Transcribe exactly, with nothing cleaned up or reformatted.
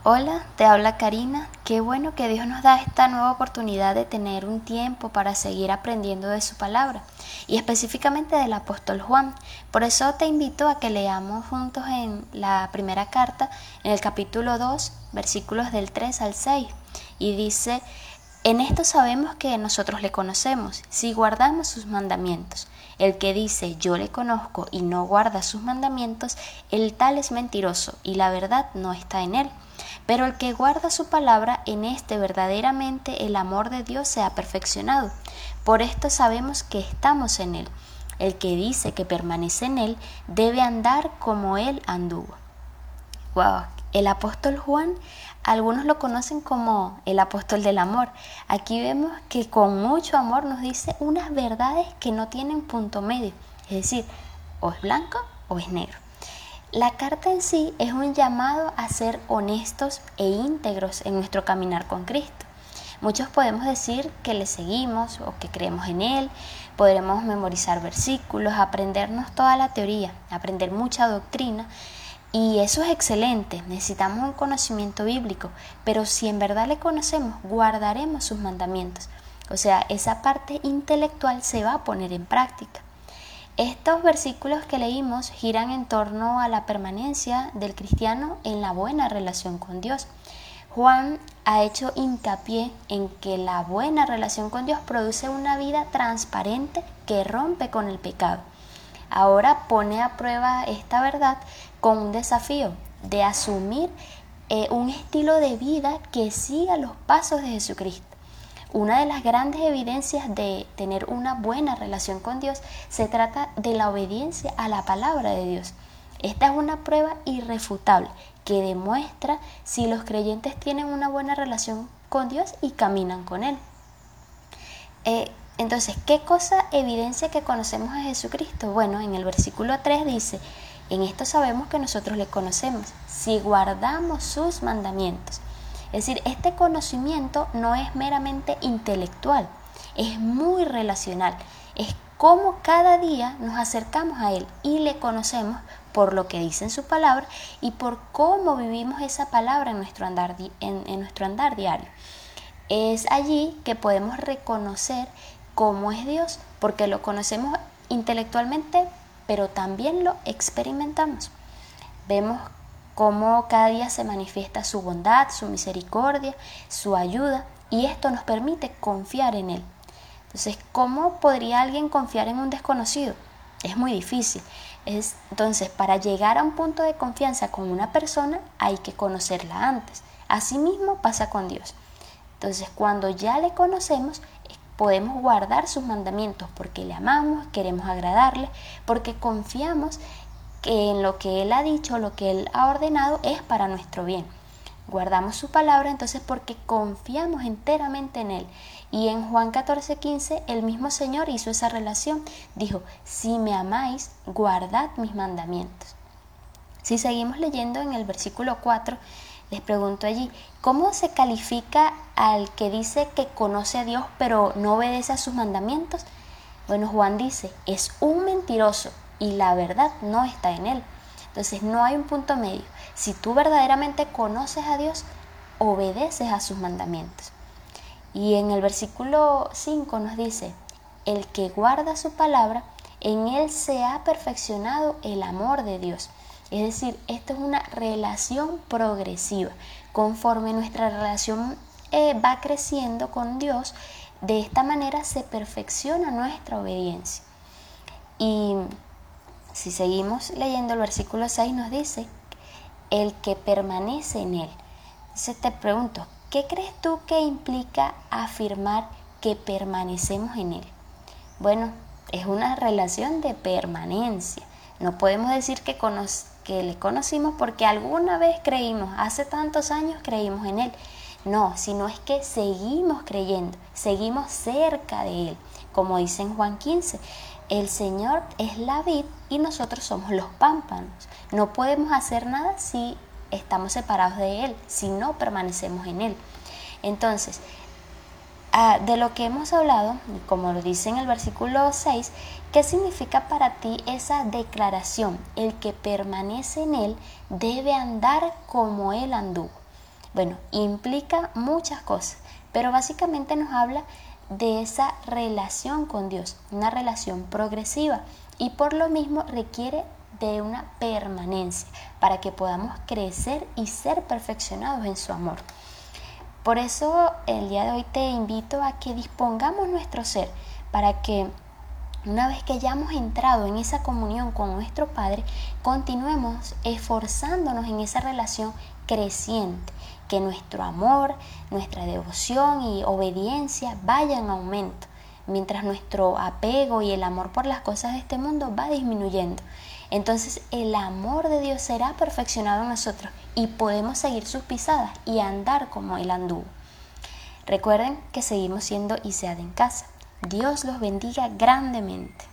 Hola, te habla Karina. Qué bueno que Dios nos da esta nueva oportunidad de tener un tiempo para seguir aprendiendo de su palabra y específicamente del apóstol Juan. Por eso te invito a que leamos juntos en la primera carta, en el capítulo dos, versículos del tres al seis. Y dice: en esto sabemos que nosotros le conocemos, si guardamos sus mandamientos. El que dice yo le conozco y no guarda sus mandamientos, el tal es mentiroso y la verdad no está en él. Pero el que guarda su palabra, en este verdaderamente el amor de Dios se ha perfeccionado. Por esto sabemos que estamos en él. El que dice que permanece en él debe andar como él anduvo. Wow, el apóstol Juan, algunos lo conocen como el apóstol del amor. Aquí vemos que con mucho amor nos dice unas verdades que no tienen punto medio, es decir, o es blanco o es negro. La carta en sí es un llamado a ser honestos e íntegros en nuestro caminar con Cristo. Muchos podemos decir que le seguimos o que creemos en Él, podremos memorizar versículos, aprendernos toda la teoría, aprender mucha doctrina, y eso es excelente, necesitamos un conocimiento bíblico, pero si en verdad le conocemos, guardaremos sus mandamientos. O sea, esa parte intelectual se va a poner en práctica. Estos versículos que leímos giran en torno a la permanencia del cristiano en la buena relación con Dios. Juan ha hecho hincapié en que la buena relación con Dios produce una vida transparente que rompe con el pecado. Ahora pone a prueba esta verdad con un desafío de asumir eh, un estilo de vida que siga los pasos de Jesucristo. Una de las grandes evidencias de tener una buena relación con Dios se trata de la obediencia a la palabra de Dios. Esta es una prueba irrefutable que demuestra si los creyentes tienen una buena relación con Dios y caminan con Él. Eh, entonces, ¿qué cosa evidencia que conocemos a Jesucristo? Bueno, en el versículo tres dice: en esto sabemos que nosotros le conocemos, si guardamos sus mandamientos. Es decir, este conocimiento no es meramente intelectual, es muy relacional. Es cómo cada día nos acercamos a Él y le conocemos por lo que dice en su palabra y por cómo vivimos esa palabra en nuestro andar, en, en nuestro andar diario. Es allí que podemos reconocer cómo es Dios, porque lo conocemos intelectualmente, pero también lo experimentamos. Vemos cómo cada día se manifiesta su bondad, su misericordia, su ayuda, y esto nos permite confiar en Él. Entonces, ¿cómo podría alguien confiar en un desconocido? Es muy difícil. Es, entonces, para llegar a un punto de confianza con una persona hay que conocerla antes. Asimismo pasa con Dios. Entonces, cuando ya le conocemos, podemos guardar sus mandamientos porque le amamos, queremos agradarle, porque confiamos que en lo que Él ha dicho, lo que Él ha ordenado es para nuestro bien. Guardamos su palabra entonces porque confiamos enteramente en Él. Y en Juan catorce quince el mismo Señor hizo esa relación. Dijo: si me amáis, guardad mis mandamientos. Si seguimos leyendo en el versículo cuatro, les pregunto allí: ¿cómo se califica al que dice que conoce a Dios pero no obedece a sus mandamientos? Bueno, Juan dice: es un mentiroso y la verdad no está en él. Entonces no hay un punto medio. Si tú verdaderamente conoces a Dios, obedeces a sus mandamientos. Y en el versículo cinco nos dice: el que guarda su palabra, en él se ha perfeccionado el amor de Dios. Es decir, esto es una relación progresiva. Conforme nuestra relación eh, va creciendo con Dios, de esta manera se perfecciona nuestra obediencia. Y si seguimos leyendo el versículo seis nos dice: el que permanece en él. Entonces te pregunto, ¿qué crees tú que implica afirmar que permanecemos en él? Bueno, es una relación de permanencia. No podemos decir que, cono- que le conocimos porque alguna vez creímos, hace tantos años creímos en él. No, sino es que seguimos creyendo, seguimos cerca de él. Como dice en Juan quince, el Señor es la vid y nosotros somos los pámpanos. No podemos hacer nada si estamos separados de Él, si no permanecemos en Él. Entonces, ah, de lo que hemos hablado, como lo dice en el versículo seis, ¿qué significa para ti esa declaración? El que permanece en Él debe andar como Él anduvo. Bueno, implica muchas cosas, pero básicamente nos habla de esa relación con Dios, una relación progresiva, y por lo mismo requiere de una permanencia para que podamos crecer y ser perfeccionados en su amor. Por eso el día de hoy te invito a que dispongamos nuestro ser para que una vez que hayamos entrado en esa comunión con nuestro Padre, continuemos esforzándonos en esa relación creciente, que nuestro amor, nuestra devoción y obediencia vayan en aumento, mientras nuestro apego y el amor por las cosas de este mundo va disminuyendo. Entonces el amor de Dios será perfeccionado en nosotros y podemos seguir sus pisadas y andar como Él anduvo. Recuerden que seguimos siendo I C E A D en casa. Dios los bendiga grandemente.